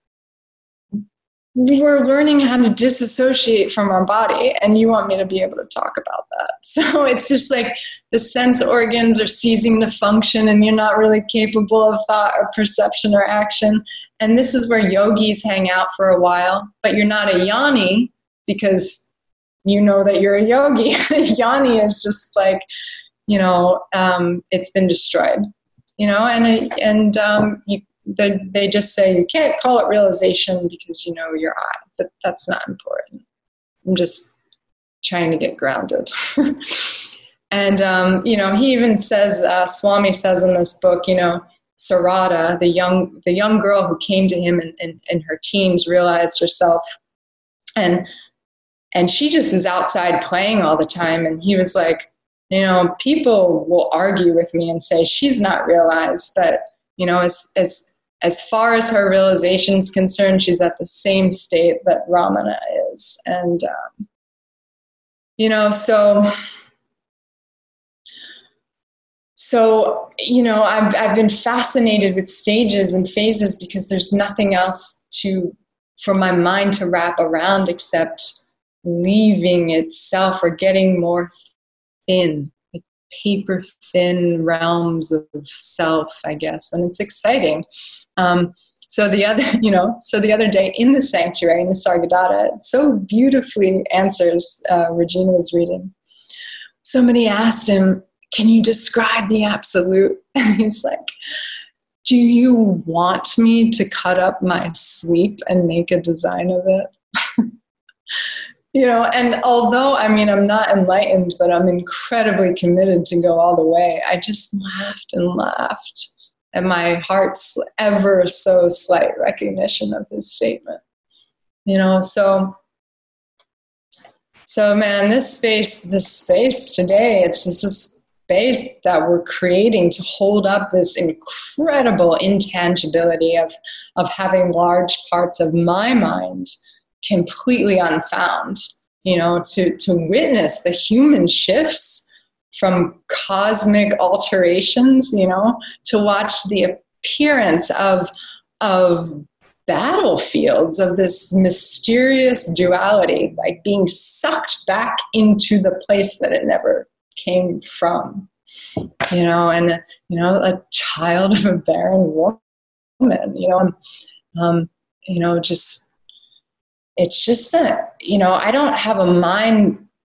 we're learning how to disassociate from our body, and you want me to be able to talk about that. So it's just like the sense organs are ceasing to function and you're not really capable of thought or perception or action. And this is where yogis hang out for a while, but you're not a yoni because you know that you're a yogi. Yoni is just like, you know, um, it's been destroyed, you know, and, and um, you, They, they just say you can't call it realization because you know your I, but that's not important. I'm just trying to get grounded. And, um, you know, he even says, uh, Swami says in this book, you know, Sarada, the young the young girl who came to him in, in, in her teens, realized herself. And, and she just is outside playing all the time. And he was like, you know, people will argue with me and say she's not realized, but, you know, as as As far as her realization is concerned, she's at the same state that Ramana is. And, um, you know, so, so, you know, I've, I've been fascinated with stages and phases because there's nothing else to, for my mind to wrap around except leaving itself or getting more thin, like paper thin realms of self, I guess. And it's exciting. Um, so the other, you know, so the other day in the sanctuary, in the Sargadatta, it so beautifully answers uh, Regina was reading. Somebody asked him, can you describe the absolute? And he's like, do you want me to cut up my sleep and make a design of it? You know, and although, I mean, I'm not enlightened, but I'm incredibly committed to go all the way, I just laughed and laughed at my heart's ever so slight recognition of his statement. You know, so, so man, this space, this space today, it's just this space that we're creating to hold up this incredible intangibility of, of having large parts of my mind completely unfound, you know, to, to witness the human shifts from cosmic alterations, you know, to watch the appearance of, of battlefields of this mysterious duality, like being sucked back into the place that it never came from, you know, and, you know, a child of a barren woman, you know, um, you know, just, it's just that, you know, I don't have a mind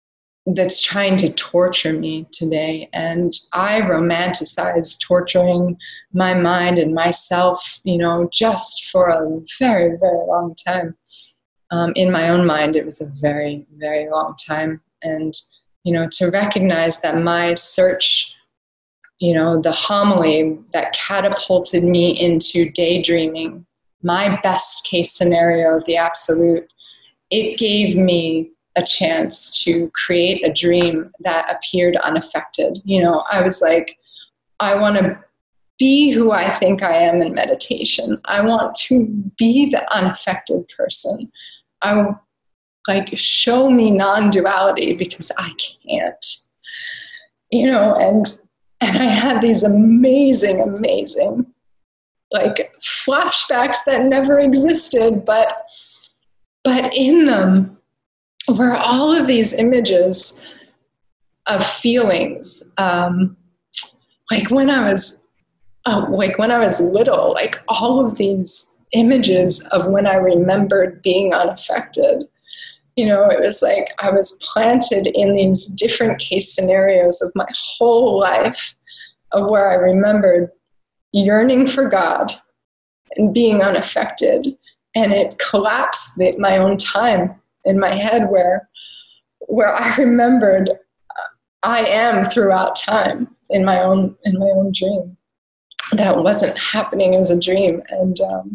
that's trying to torture me today. And I romanticize torturing my mind and myself, you know, just for a very, very long time. Um, in my own mind, it was a very, very long time. And, you know, to recognize that my search, you know, the homily that catapulted me into daydreaming, my best case scenario of the absolute, it gave me a chance to create a dream that appeared unaffected. You know, I was like, I want to be who I think I am in meditation. I want to be the unaffected person. I like, show me non-duality, because I can't, you know, and, and I had these amazing, amazing, like flashbacks that never existed, but, but in them were all of these images of feelings. Um, like when I was, uh, like when I was little, like all of these images of when I remembered being unaffected. You know, it was like I was planted in these different case scenarios of my whole life, of where I remembered yearning for God and being unaffected. And it collapsed the, my own time in my head where, where I remembered I am throughout time in my own, in my own dream. That wasn't happening as a dream. And, um,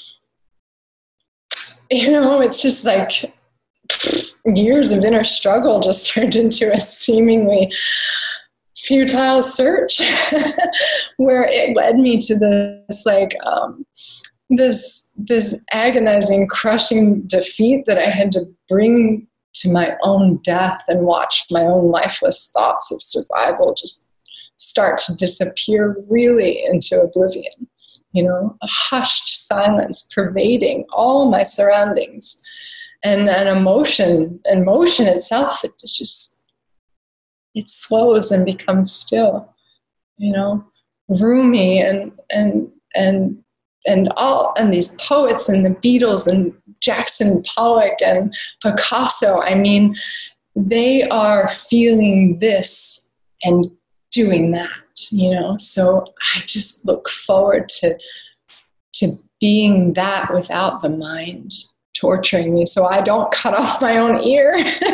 you know, it's just like years of inner struggle just turned into a seemingly futile search where it led me to this, like, um, this, this agonizing, crushing defeat that I had to bring to my own death, and watch my own lifeless thoughts of survival just start to disappear really into oblivion. You know, a hushed silence pervading all my surroundings, and an emotion, and motion itself, it just, it slows and becomes still, you know, Rumi and, and, and, and all, and these poets and the Beatles and Jackson Pollock and Picasso, I mean, they are feeling this and doing that, you know. So I just look forward to to being that without the mind torturing me, so I don't cut off my own ear.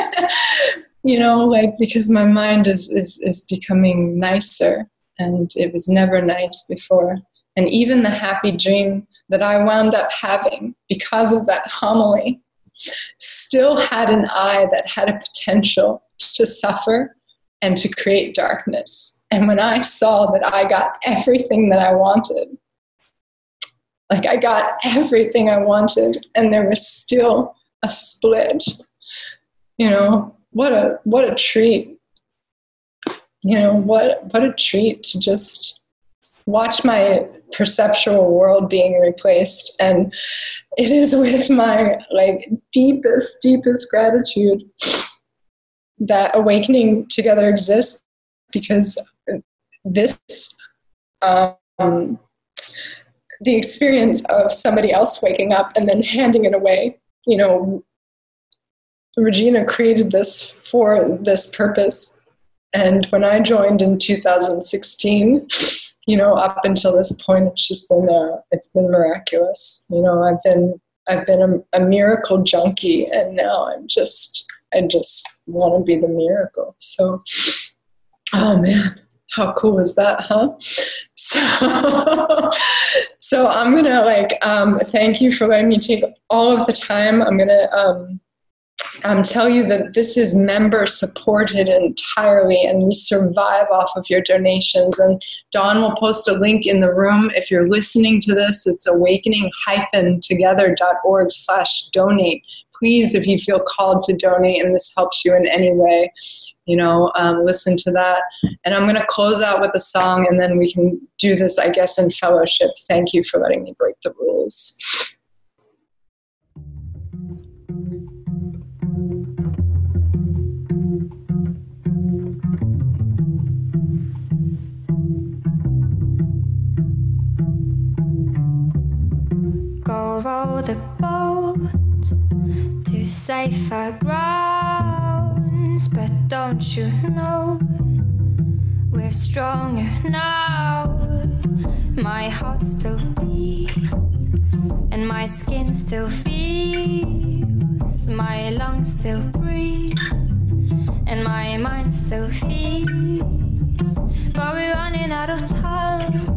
You know, like, because my mind is, is is becoming nicer, and it was never nice before. And even the happy dream that I wound up having because of that homily still had an eye that had a potential to suffer and to create darkness. And when I saw that I got everything that I wanted, like I got everything I wanted, and there was still a split, you know, what a, what a treat, you know, what, what a treat to just watch my perceptual world being replaced. And it is with my, like, deepest, deepest gratitude that Awakening Together exists, because this, um, the experience of somebody else waking up and then handing it away, you know, Regina created this for this purpose. And when I joined in two thousand sixteen, you know, up until this point, it's just been, uh, it's been miraculous. You know, I've been, I've been a, a miracle junkie, and now I'm just, I just want to be the miracle. So, oh man, how cool is that, huh? So, so I'm going to like, um, thank you for letting me take all of the time. I'm going to, um, Um, tell you that this is member supported entirely, and we survive off of your donations. And Dawn will post a link in the room. If you're listening to this, it's awakening together dot org slash donate. Please, if you feel called to donate and this helps you in any way, you know, um, listen to that. And I'm going to close out with a song, and then we can do this, I guess, in fellowship. Thank you for letting me break the rules. Go row the boat to safer ground. friends, but don't you know we're stronger now? My heart still beats, and my skin still feels, my lungs still breathe, and my mind still feels. But we're running out of time.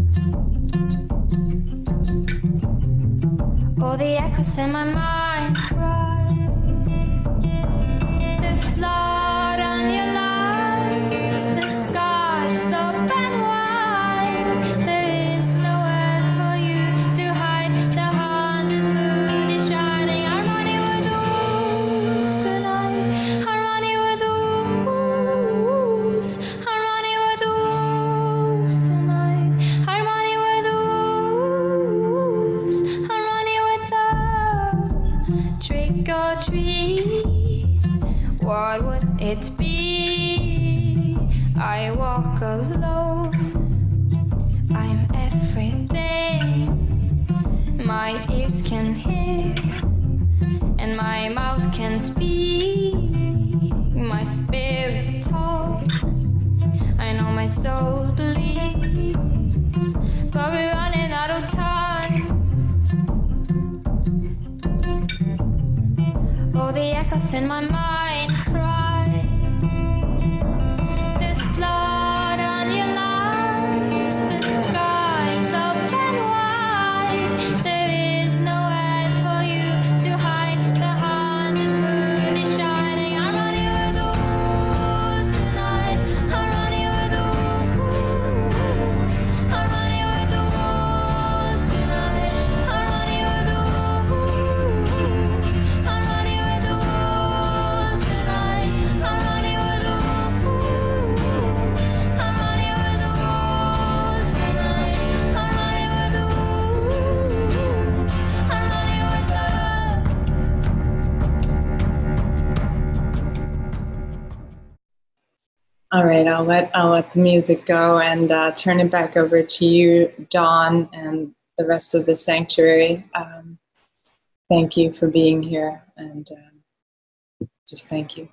All the echoes in my mind cry. There's blood on your lies. The sky's open wide. There is nowhere for you to hide. The haunted moon is shining. I'm running with the wolves tonight. I'm running with the wolves. I'm running with the wolves tonight. I'm running with the wolves. I'm running with the trick or treat. What would it be? I walk alone. I'm everything my ears can hear, and my mouth can speak. My spirit talks. I know my soul believes, but we're running out of time. All the echoes in my mind cry. There's blood on your lies. The sky's open wide. There is nowhere for you to hide. The haunted moon is shining. I'm running with the wolves tonight. I'm running with the wolves. I'm running with the wolves tonight. I'm running with the wolves. I'm running with the wolves tonight. I'm running with the wolves. I'm running with the wolves tonight. I'm running with the wolves. I'm running with the. All right, I'll let I'll let the music go and uh, turn it back over to you, Dawn, and the rest of the sanctuary. Um, thank you for being here, and um, just thank you.